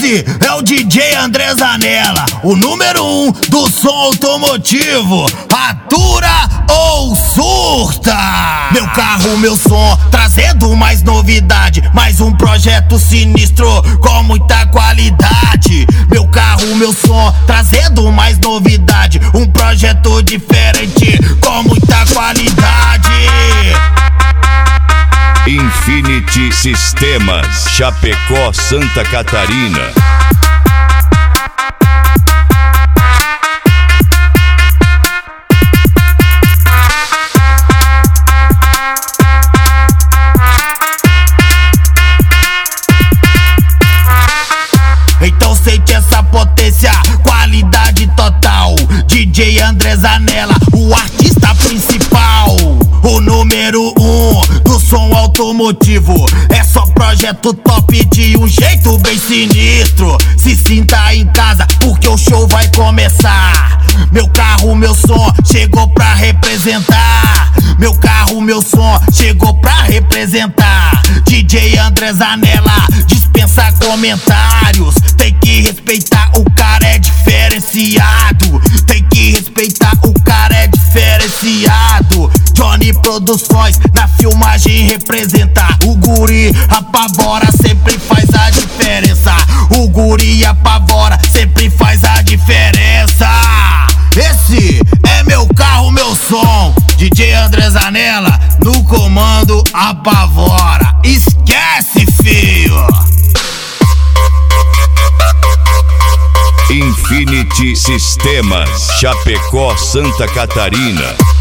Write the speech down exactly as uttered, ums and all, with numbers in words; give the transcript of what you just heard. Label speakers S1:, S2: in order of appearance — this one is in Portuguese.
S1: Esse é o D J André Zanella, o número um do som automotivo. Atura ou surta? Meu carro, meu som, trazendo mais novidade, mais um projeto sinistro com muita qualidade. Meu carro, meu som, trazendo mais novidade, um projeto diferente com muita qualidade.
S2: Infinity Sistemas, Chapecó, Santa Catarina.
S1: Então sente essa potência, qualidade total. D J André Zanella, o artista principal, o número um do som automotivo. É só projeto top de um jeito bem sinistro. Se sinta em casa porque o show vai começar. Meu carro, meu som, chegou pra representar. Meu carro, meu som, chegou pra representar. D J André Zanella, dispensa comentários. Tem que respeitar, o cara é diferenciado. Tem que respeitar, o cara é diferenciado. Johnny Produções, na filmagem representar. O guri apavora, sempre faz a diferença. O guri apavora, sempre faz a diferença. Esse é meu carro, meu som. D J André Zanella, no comando apavora. Esquece, filho.
S2: Infinity Sistemas, Chapecó, Santa Catarina.